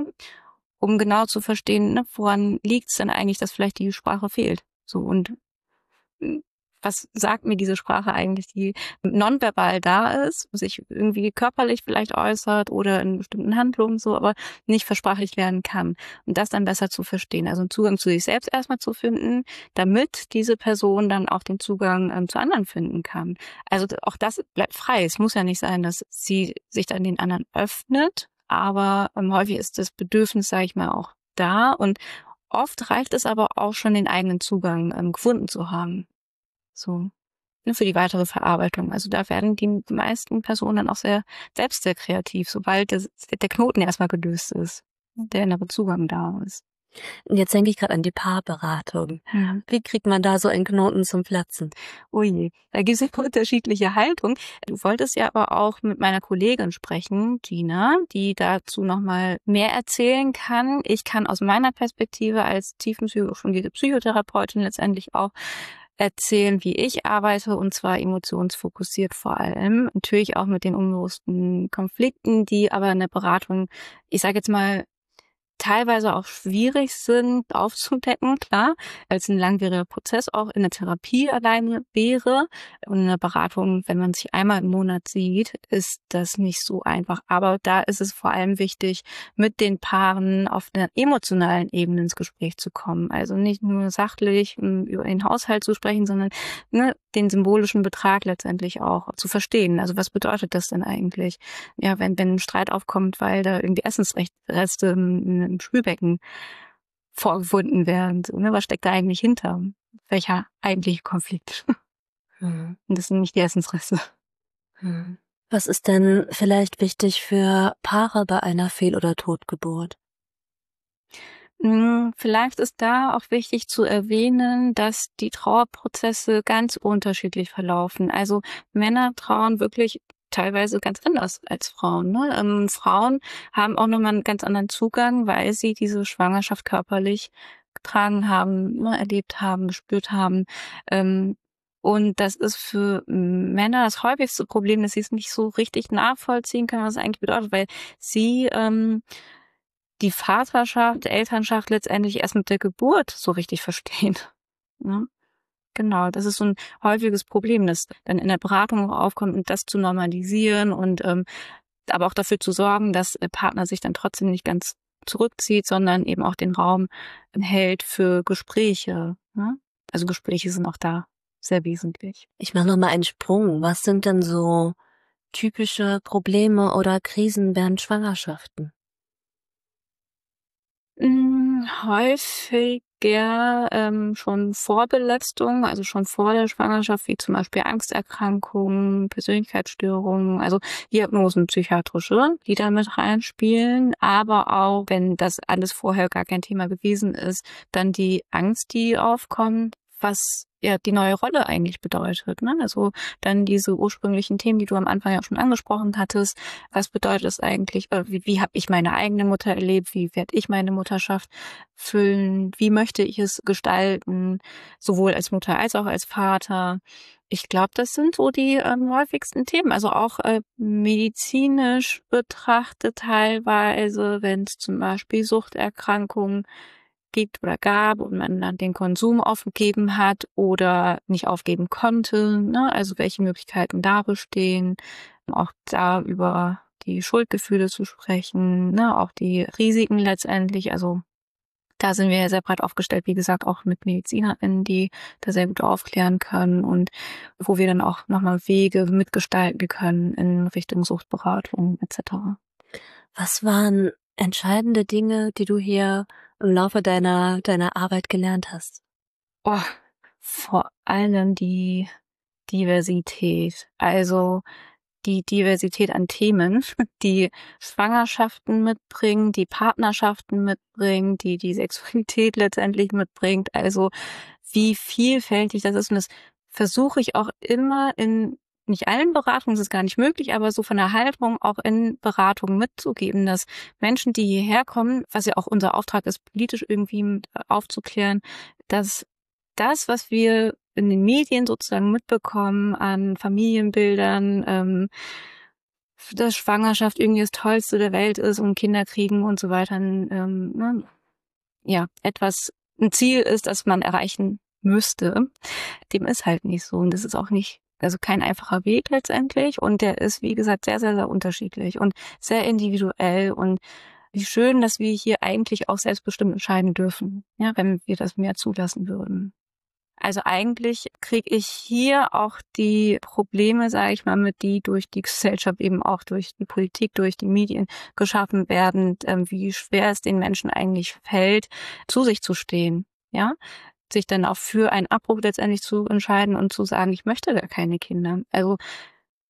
um genau zu verstehen, ne, woran liegt es denn eigentlich, dass vielleicht die Sprache fehlt. So, und mm, was sagt mir diese Sprache eigentlich, die nonverbal da ist, sich irgendwie körperlich vielleicht äußert oder in bestimmten Handlungen so, aber nicht versprachlich lernen kann. Und das dann besser zu verstehen. Also einen Zugang zu sich selbst erstmal zu finden, damit diese Person dann auch den Zugang ähm, zu anderen finden kann. Also auch das bleibt frei. Es muss ja nicht sein, dass sie sich dann den anderen öffnet, aber ähm, häufig ist das Bedürfnis, sage ich mal, auch da. Und oft reicht es aber auch schon, den eigenen Zugang ähm, gefunden zu haben. So, ne, für die weitere Verarbeitung. Also da werden die meisten Personen dann auch sehr selbst sehr kreativ, sobald das, der Knoten erstmal gelöst ist, der innere Zugang da ist. Und jetzt denke ich gerade an die Paarberatung. Mhm. Wie kriegt man da so einen Knoten zum Platzen? Ui, da gibt es ja unterschiedliche Haltungen. Du wolltest ja aber auch mit meiner Kollegin sprechen, Gina, die dazu nochmal mehr erzählen kann. Ich kann aus meiner Perspektive als tiefenpsychologische Psychotherapeutin letztendlich auch erzählen, wie ich arbeite, und zwar emotionsfokussiert vor allem. Natürlich auch mit den unbewussten Konflikten, die aber in der Beratung, ich sage jetzt mal, teilweise auch schwierig sind aufzudecken, klar, als ein langwieriger Prozess auch in der Therapie alleine wäre. Und in der Beratung, wenn man sich einmal im Monat sieht, ist das nicht so einfach. Aber da ist es vor allem wichtig, mit den Paaren auf einer emotionalen Ebene ins Gespräch zu kommen. Also nicht nur sachlich über den Haushalt zu sprechen, sondern ne, den symbolischen Betrag letztendlich auch zu verstehen. Also was bedeutet das denn eigentlich? Ja, wenn, wenn ein Streit aufkommt, weil da irgendwie Essensreste im, im Spülbecken vorgefunden werden. So, ne? Was steckt da eigentlich hinter? Welcher eigentliche Konflikt? Hm. Und das sind nicht die Essensreste. Hm. Was ist denn vielleicht wichtig für Paare bei einer Fehl- oder Totgeburt? Vielleicht ist da auch wichtig zu erwähnen, dass die Trauerprozesse ganz unterschiedlich verlaufen. Also Männer trauern wirklich teilweise ganz anders als Frauen. Ne? Ähm, Frauen haben auch nochmal einen ganz anderen Zugang, weil sie diese Schwangerschaft körperlich getragen haben, ne, erlebt haben, gespürt haben. Ähm, und das ist für Männer das häufigste Problem, dass sie es nicht so richtig nachvollziehen können, was es eigentlich bedeutet, weil sie ähm, die Vaterschaft, Elternschaft letztendlich erst mit der Geburt so richtig verstehen. Ne? Genau, das ist so ein häufiges Problem, das dann in der Beratung auch aufkommt, und das zu normalisieren und ähm, aber auch dafür zu sorgen, dass der Partner sich dann trotzdem nicht ganz zurückzieht, sondern eben auch den Raum hält für Gespräche. Ne? Also Gespräche sind auch da sehr wesentlich. Ich mache nochmal einen Sprung. Was sind denn so typische Probleme oder Krisen während Schwangerschaften? Hm, häufiger ähm, schon Vorbelastung, also schon vor der Schwangerschaft, wie zum Beispiel Angsterkrankungen, Persönlichkeitsstörungen, also Diagnosen psychiatrische, die da mit reinspielen. Aber auch, wenn das alles vorher gar kein Thema gewesen ist, dann die Angst, die aufkommt, was ja die neue Rolle eigentlich bedeutet. Ne? Also dann diese ursprünglichen Themen, die du am Anfang ja schon angesprochen hattest. Was bedeutet es eigentlich? Wie, wie habe ich meine eigene Mutter erlebt? Wie werde ich meine Mutterschaft füllen? Wie möchte ich es gestalten? Sowohl als Mutter als auch als Vater. Ich glaube, das sind so die ähm, häufigsten Themen. Also auch äh, medizinisch betrachtet teilweise, wenn es zum Beispiel Suchterkrankungen gibt oder gab und man dann den Konsum aufgegeben hat oder nicht aufgeben konnte, ne? Also welche Möglichkeiten da bestehen, auch da über die Schuldgefühle zu sprechen, ne? Auch die Risiken letztendlich, also da sind wir ja sehr breit aufgestellt, wie gesagt, auch mit MedizinerInnen, die da sehr gut aufklären können und wo wir dann auch nochmal Wege mitgestalten können in Richtung Suchtberatung et cetera. Was waren entscheidende Dinge, die du hier im Laufe deiner deiner Arbeit gelernt hast? Oh, vor allem die Diversität. Also die Diversität an Themen, die Schwangerschaften mitbringen, die Partnerschaften mitbringen, die die Sexualität letztendlich mitbringt. Also wie vielfältig das ist. Und das versuche ich auch immer in nicht allen Beratungen, das ist gar nicht möglich, aber so von der Haltung auch in Beratungen mitzugeben, dass Menschen, die hierher kommen, was ja auch unser Auftrag ist, politisch irgendwie aufzuklären, dass das, was wir in den Medien sozusagen mitbekommen an Familienbildern, ähm, dass Schwangerschaft irgendwie das Tollste der Welt ist und Kinder kriegen und so weiter, ähm, ne, ja, etwas, ein Ziel ist, das man erreichen müsste, dem ist halt nicht so. Und das ist auch nicht, also kein einfacher Weg letztendlich. Und der ist, wie gesagt, sehr, sehr, sehr unterschiedlich und sehr individuell. Und wie schön, dass wir hier eigentlich auch selbstbestimmt entscheiden dürfen, ja, wenn wir das mehr zulassen würden. Also eigentlich kriege ich hier auch die Probleme, sage ich mal, mit die durch die Gesellschaft, eben auch durch die Politik, durch die Medien geschaffen werden, ähm, wie schwer es den Menschen eigentlich fällt, zu sich zu stehen, ja, sich dann auch für einen Abbruch letztendlich zu entscheiden und zu sagen, ich möchte gar keine Kinder. Also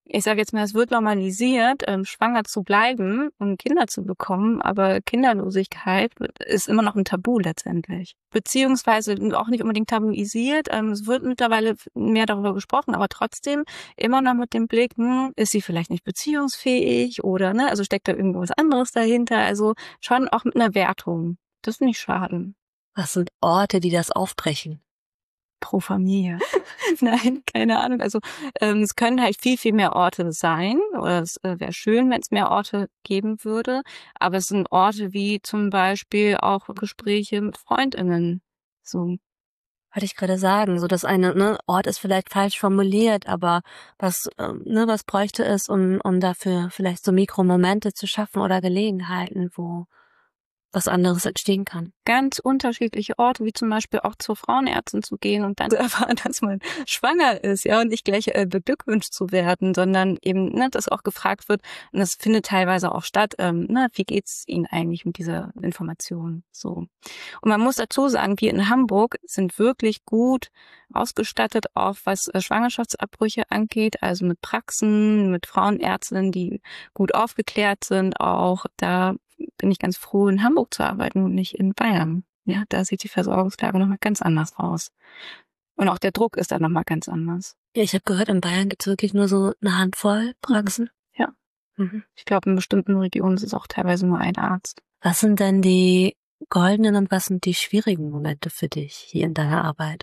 ich sage jetzt mal, es wird normalisiert, ähm, schwanger zu bleiben und Kinder zu bekommen, aber Kinderlosigkeit ist immer noch ein Tabu letztendlich. Beziehungsweise auch nicht unbedingt tabuisiert. Ähm, es wird mittlerweile mehr darüber gesprochen, aber trotzdem immer noch mit dem Blick, hm, ist sie vielleicht nicht beziehungsfähig oder, ne, also steckt da irgendwas anderes dahinter. Also schon auch mit einer Wertung. Das finde ich schade. Was sind Orte, die das aufbrechen? Pro Familie. Nein, keine Ahnung. Also ähm, es können halt viel, viel mehr Orte sein. Oder es äh, wäre schön, wenn es mehr Orte geben würde. Aber es sind Orte wie zum Beispiel auch Gespräche mit FreundInnen. So. Wollte ich gerade sagen, so dass eine ne, Ort ist vielleicht falsch formuliert, aber was ähm, ne, was bräuchte es, um um dafür vielleicht so Mikromomente zu schaffen oder Gelegenheiten, wo was anderes entstehen kann. Ganz unterschiedliche Orte, wie zum Beispiel auch zur Frauenärztin zu gehen und dann zu erfahren, dass man schwanger ist, ja, und nicht gleich äh, beglückwünscht zu werden, sondern eben, ne, dass auch gefragt wird, und das findet teilweise auch statt, ähm, ne, wie geht's Ihnen eigentlich mit dieser Information, so. Und man muss dazu sagen, wir in Hamburg sind wirklich gut ausgestattet, auch was äh, Schwangerschaftsabbrüche angeht, also mit Praxen, mit Frauenärztinnen, die gut aufgeklärt sind, auch da bin ich ganz froh, in Hamburg zu arbeiten und nicht in Bayern. Ja, da sieht die Versorgungslage nochmal ganz anders aus. Und auch der Druck ist dann nochmal ganz anders. Ja, ich habe gehört, in Bayern gibt es wirklich nur so eine Handvoll Praxen. Ja. Mhm. Ich glaube, in bestimmten Regionen ist es auch teilweise nur ein Arzt. Was sind denn die goldenen und was sind die schwierigen Momente für dich hier in deiner Arbeit?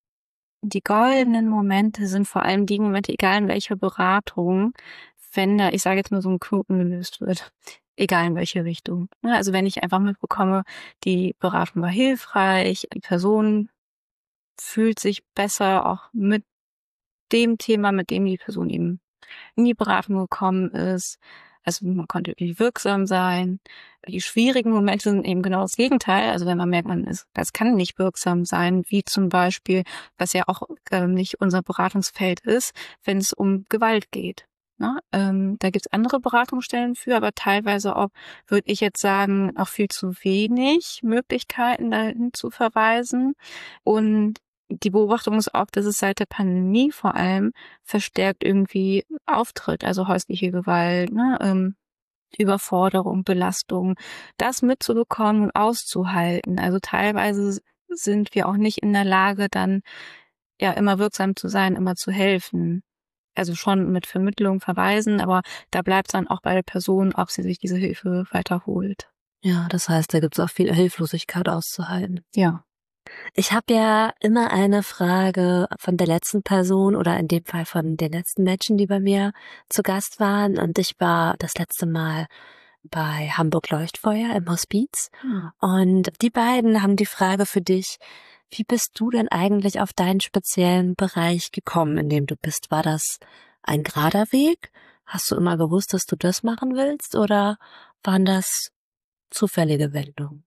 Die goldenen Momente sind vor allem die Momente, egal in welcher Beratung, wenn da, ich sage jetzt mal, so ein Knoten gelöst wird. Egal in welche Richtung. Also wenn ich einfach mitbekomme, die Beratung war hilfreich, die Person fühlt sich besser auch mit dem Thema, mit dem die Person eben in die Beratung gekommen ist. Also man konnte irgendwie wirksam sein. Die schwierigen Momente sind eben genau das Gegenteil. Also wenn man merkt, man ist, das kann nicht wirksam sein, wie zum Beispiel, was ja auch äh, nicht unser Beratungsfeld ist, wenn es um Gewalt geht. Na, ähm, da gibt's andere Beratungsstellen für, aber teilweise auch, würde ich jetzt sagen, auch viel zu wenig Möglichkeiten dahin zu verweisen. Und die Beobachtung ist auch, dass es seit der Pandemie vor allem verstärkt irgendwie auftritt, also häusliche Gewalt, ne, ähm, Überforderung, Belastung, das mitzubekommen und auszuhalten. Also teilweise sind wir auch nicht in der Lage, dann ja immer wirksam zu sein, immer zu helfen. Also schon mit Vermittlung verweisen, aber da bleibt es dann auch bei der Person, ob sie sich diese Hilfe weiterholt. Ja, das heißt, da gibt es auch viel Hilflosigkeit auszuhalten. Ja. Ich habe ja immer eine Frage von der letzten Person oder in dem Fall von den letzten Menschen, die bei mir zu Gast waren. Und ich war das letzte Mal bei Hamburg Leuchtfeuer im Hospiz. Hm. Und die beiden haben die Frage für dich: Wie bist du denn eigentlich auf deinen speziellen Bereich gekommen, in dem du bist? War das ein gerader Weg? Hast du immer gewusst, dass du das machen willst? Oder waren das zufällige Wendungen?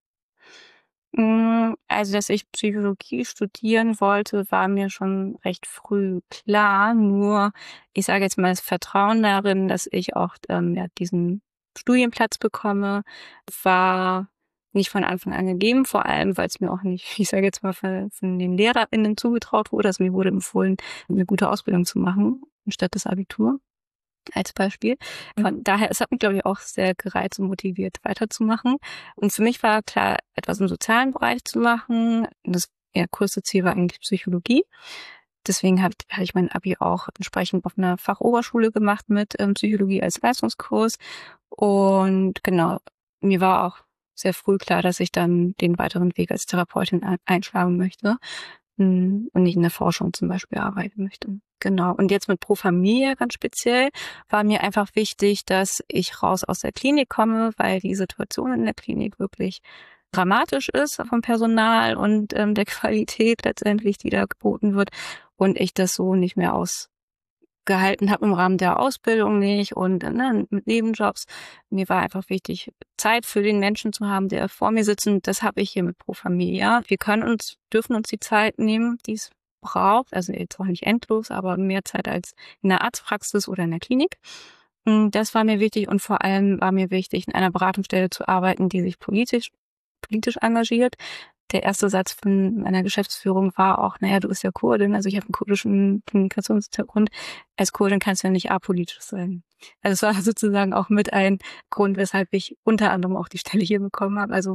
Also, dass ich Psychologie studieren wollte, war mir schon recht früh klar. Nur, ich sage jetzt mal, das Vertrauen darin, dass ich auch ähm, ja, diesen Studienplatz bekomme, war nicht von Anfang an gegeben, vor allem, weil es mir auch nicht, ich sage jetzt mal, von, von den LehrerInnen zugetraut wurde. Also mir wurde empfohlen, eine gute Ausbildung zu machen, anstatt das Abitur, als Beispiel. Von daher, es hat mich, glaube ich, auch sehr gereizt und motiviert, weiterzumachen. Und für mich war klar, etwas im sozialen Bereich zu machen. Das ja, größte Ziel war eigentlich Psychologie. Deswegen habe hab ich mein Abi auch entsprechend auf einer Fachoberschule gemacht mit ähm, Psychologie als Leistungskurs. Und genau, mir war auch sehr früh klar, dass ich dann den weiteren Weg als Therapeutin einschlagen möchte und nicht in der Forschung zum Beispiel arbeiten möchte. Genau. Und jetzt mit Pro Familia ganz speziell war mir einfach wichtig, dass ich raus aus der Klinik komme, weil die Situation in der Klinik wirklich dramatisch ist vom Personal und ähm, der Qualität letztendlich, die da geboten wird, und ich das so nicht mehr ausgehalten habe im Rahmen der Ausbildung nicht und ne, mit Nebenjobs. Mir war einfach wichtig, Zeit für den Menschen zu haben, der vor mir sitzt, und das habe ich hier mit Pro Familia. Wir können uns, dürfen uns die Zeit nehmen, die es braucht, also jetzt auch nicht endlos, aber mehr Zeit als in der Arztpraxis oder in der Klinik. Das war mir wichtig, und vor allem war mir wichtig, in einer Beratungsstelle zu arbeiten, die sich politisch politisch engagiert. der erste Satz von meiner Geschäftsführung war auch, naja, du bist ja Kurdin, also ich habe einen kurdischen Kommunikationshintergrund. Als Kurdin kannst du ja nicht apolitisch sein. Also es war sozusagen auch mit ein Grund, weshalb ich unter anderem auch die Stelle hier bekommen habe. Also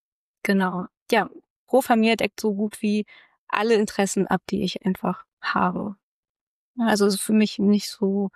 genau, ja, Pro Familia deckt so gut wie alle Interessen ab, die ich einfach habe. Also es ist für mich nicht so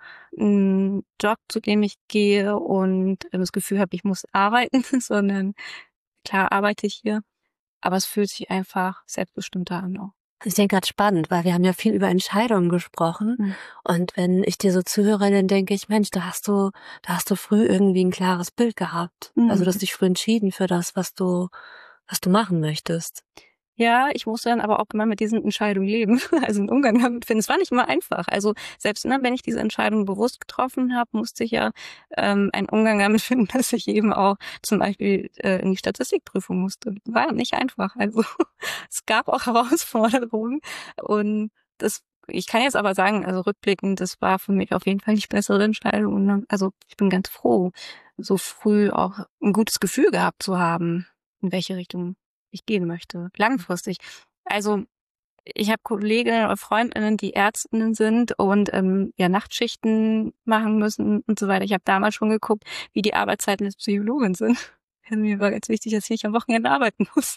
ein Job, zu dem ich gehe und das Gefühl habe, ich muss arbeiten, sondern klar arbeite ich hier, aber es fühlt sich einfach selbstbestimmter an auch. Ich denke gerade spannend, weil wir haben ja viel über Entscheidungen gesprochen. Mhm. Und wenn ich dir so zuhöre, dann denke ich, Mensch, da hast du, da hast du früh irgendwie ein klares Bild gehabt. Mhm. Also du hast dich früh entschieden für das, was du, was du machen möchtest. Ja, ich musste dann aber auch immer mit diesen Entscheidungen leben, also einen Umgang damit finden. Es war nicht immer einfach. Also selbst ne, wenn ich diese Entscheidung bewusst getroffen habe, musste ich ja ähm, einen Umgang damit finden, dass ich eben auch zum Beispiel äh, in die Statistikprüfung musste. War nicht einfach. Also es gab auch Herausforderungen und das. Ich kann jetzt aber sagen, also rückblickend, das war für mich auf jeden Fall die bessere Entscheidung. Also ich bin ganz froh, so früh auch ein gutes Gefühl gehabt zu haben, in welche Richtung ich gehen möchte, langfristig. Also ich habe Kolleginnen oder Freundinnen, die Ärztinnen sind und ähm, ja Nachtschichten machen müssen und so weiter. Ich habe damals schon geguckt, wie die Arbeitszeiten des Psychologen sind. Also mir war ganz wichtig, dass ich nicht am Wochenende arbeiten muss.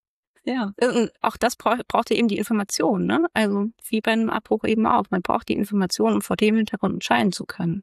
Ja, und auch das braucht, braucht ja eben die Information, ne? Also wie bei einem Abbruch eben auch. Man braucht die Information, um vor dem Hintergrund entscheiden zu können.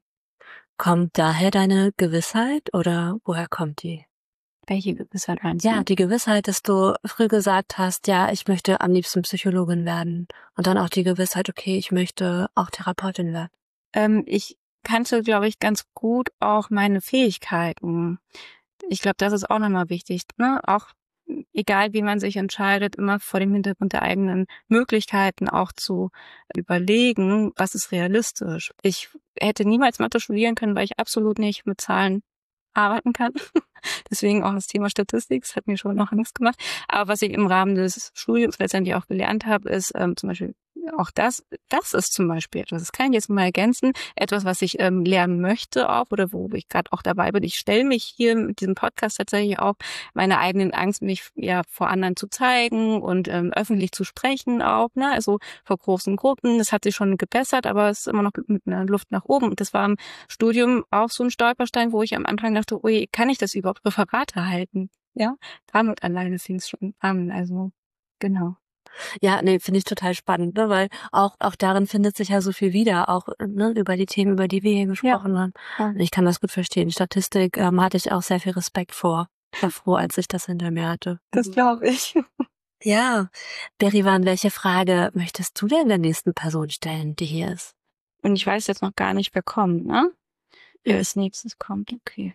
Kommt daher deine Gewissheit oder woher kommt die? Welche Gewissheit meinst du? Ja, die Gewissheit, dass du früh gesagt hast, ja, ich möchte am liebsten Psychologin werden. Und dann auch die Gewissheit, okay, ich möchte auch Therapeutin werden. Ähm, ich kannte, glaube ich, ganz gut auch meine Fähigkeiten. Ich glaube, das ist auch nochmal wichtig, ne? Auch egal, wie man sich entscheidet, immer vor dem Hintergrund der eigenen Möglichkeiten auch zu überlegen, was ist realistisch. Ich hätte niemals Mathe studieren können, weil ich absolut nicht mit Zahlen arbeiten kann. Deswegen auch das Thema Statistik, das hat mir schon noch Angst gemacht. Aber was ich im Rahmen des Studiums letztendlich auch gelernt habe, ist ähm, zum Beispiel auch das, das ist zum Beispiel etwas, das kann ich jetzt mal ergänzen, etwas, was ich ähm, lernen möchte auch oder wo ich gerade auch dabei bin. Ich stelle mich hier mit diesem Podcast tatsächlich auch meine eigenen Angst, mich ja vor anderen zu zeigen und ähm, öffentlich zu sprechen auch, ne? Also vor großen Gruppen. Das hat sich schon gebessert, aber es ist immer noch mit einer Luft nach oben. Und das war im Studium auch so ein Stolperstein, wo ich am Anfang dachte, ui, kann ich das überhaupt Referate halten? Ja, damit alleine fing es schon an. Also genau. Ja, nee, finde ich total spannend, ne, weil auch auch darin findet sich ja so viel wieder, auch ne, über die Themen, über die wir hier gesprochen ja. haben. Ja. Ich kann das gut verstehen. Statistik ähm, hatte ich auch sehr viel Respekt vor. Ich war froh, als ich das hinter mir hatte. Das glaube ich. Ja, Berivan, welche Frage möchtest du denn der nächsten Person stellen, die hier ist? Und ich weiß jetzt noch gar nicht, wer kommt, ne? Wer ja. als nächstes kommt, okay.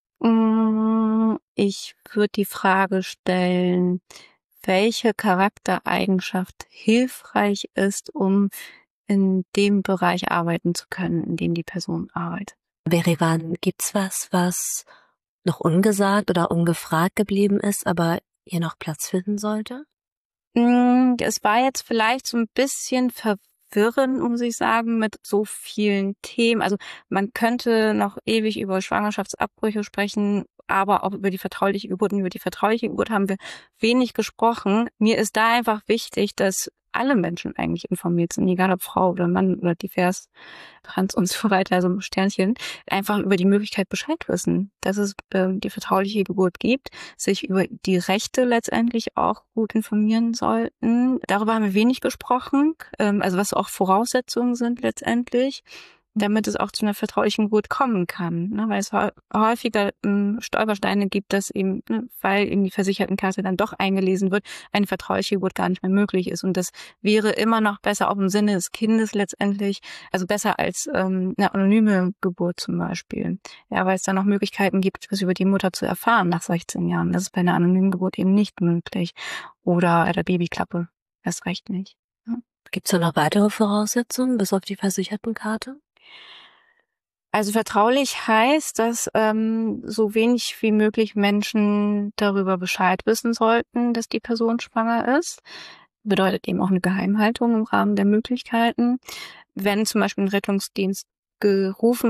Ich würde die Frage stellen, welche Charaktereigenschaft hilfreich ist, um in dem Bereich arbeiten zu können, in dem die Person arbeitet. Berivan, gibt's was, was noch ungesagt oder ungefragt geblieben ist, aber hier noch Platz finden sollte? Es war jetzt vielleicht so ein bisschen verwirrend, muss ich sagen, mit so vielen Themen. Also man könnte noch ewig über Schwangerschaftsabbrüche sprechen, aber auch über die vertrauliche Geburt. Und über die vertrauliche Geburt haben wir wenig gesprochen. Mir ist da einfach wichtig, dass alle Menschen eigentlich informiert sind, egal ob Frau oder Mann oder divers, trans und so weiter, also Sternchen, einfach über die Möglichkeit Bescheid wissen, dass es äh, die vertrauliche Geburt gibt, sich über die Rechte letztendlich auch gut informieren sollten. Darüber haben wir wenig gesprochen, ähm, also was auch Voraussetzungen sind letztendlich, damit es auch zu einer vertraulichen Geburt kommen kann, ne? Weil es häufiger ähm, Stolpersteine gibt, dass eben, ne, weil eben die Versichertenkarte dann doch eingelesen wird, eine vertrauliche Geburt gar nicht mehr möglich ist. Und das wäre immer noch besser auch im Sinne des Kindes letztendlich, also besser als ähm, eine anonyme Geburt zum Beispiel. Ja, weil es da noch Möglichkeiten gibt, was über die Mutter zu erfahren nach sechzehn Jahren. Das ist bei einer anonymen Geburt eben nicht möglich. Oder der Babyklappe erst recht nicht. Ja. Gibt es da noch weitere Voraussetzungen, bis auf die Versichertenkarte? Also vertraulich heißt, dass ähm, so wenig wie möglich Menschen darüber Bescheid wissen sollten, dass die Person schwanger ist. Bedeutet eben auch eine Geheimhaltung im Rahmen der Möglichkeiten. Wenn zum Beispiel ein Rettungsdienst gerufen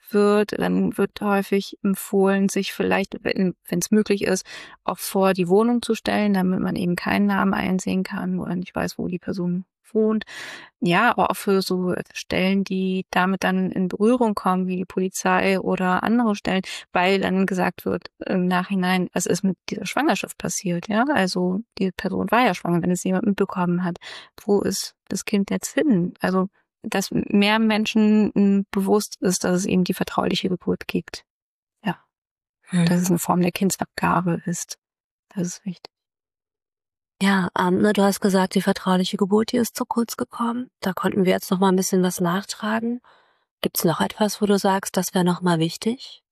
wird, dann wird häufig empfohlen, sich vielleicht, wenn es möglich ist, auch vor die Wohnung zu stellen, damit man eben keinen Namen einsehen kann oder nicht weiß, wo die Person wohnt. Ja, aber auch für so Stellen, die damit dann in Berührung kommen, wie die Polizei oder andere Stellen, weil dann gesagt wird im Nachhinein, was ist mit dieser Schwangerschaft passiert, ja? Also die Person war ja schwanger, wenn es jemand mitbekommen hat. Wo ist das Kind jetzt hin? Also, dass mehr Menschen m, bewusst ist, dass es eben die vertrauliche Geburt gibt. Ja, Hm. dass es eine Form der Kindsabgabe ist. Das ist wichtig. Ja, ähm, ne, du hast gesagt, die vertrauliche Geburt, die ist zu kurz gekommen. Da konnten wir jetzt noch mal ein bisschen was nachtragen. Gibt's noch etwas, wo du sagst, das wäre noch mal wichtig?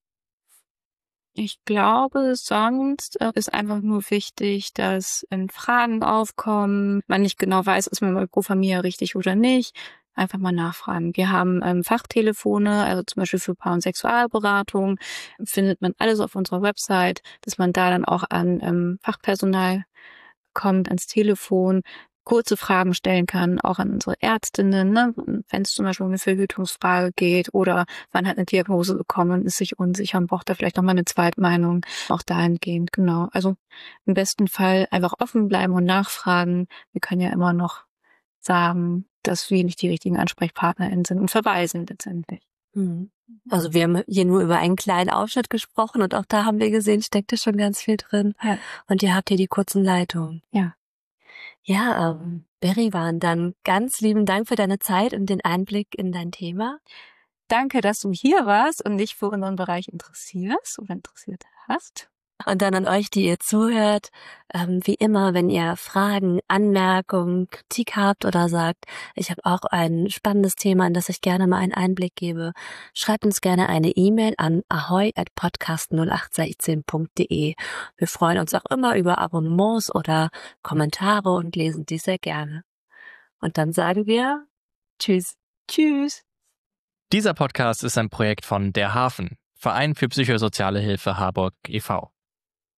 Ich glaube, sonst äh, ist einfach nur wichtig, dass wenn Fragen aufkommen, man nicht genau weiß, ist man bei Pro Familia richtig oder nicht, einfach mal nachfragen. Wir haben ähm, Fachtelefone, also zum Beispiel für Paar- und Sexualberatung, findet man alles auf unserer Website, dass man da dann auch an ähm, Fachpersonal kommt, ans Telefon, kurze Fragen stellen kann, auch an unsere Ärztinnen, ne? Wenn es zum Beispiel um eine Verhütungsfrage geht oder man hat eine Diagnose bekommen und ist sich unsicher und braucht da vielleicht nochmal eine Zweitmeinung, auch dahingehend, genau. Also im besten Fall einfach offen bleiben und nachfragen. Wir können ja immer noch sagen, dass wir nicht die richtigen AnsprechpartnerInnen sind und verweisen letztendlich. Hm. Also wir haben hier nur über einen kleinen Ausschnitt gesprochen und auch da haben wir gesehen, steckte schon ganz viel drin. Ja. Und ihr habt hier die kurzen Leitungen. Ja. Ja, ähm, Berivan, dann ganz lieben Dank für deine Zeit und den Einblick in dein Thema. Danke, dass du hier warst und dich für unseren Bereich interessierst oder interessiert hast. Und dann an euch, die ihr zuhört, ähm, wie immer, wenn ihr Fragen, Anmerkungen, Kritik habt oder sagt, ich habe auch ein spannendes Thema, in das ich gerne mal einen Einblick gebe, schreibt uns gerne eine E-Mail an ahoi at podcast null acht sechzehn punkt de. Wir freuen uns auch immer über Abonnements oder Kommentare und lesen die sehr gerne. Und dann sagen wir Tschüss. Tschüss. Dieser Podcast ist ein Projekt von Der Hafen, Verein für psychosoziale Hilfe Harburg e V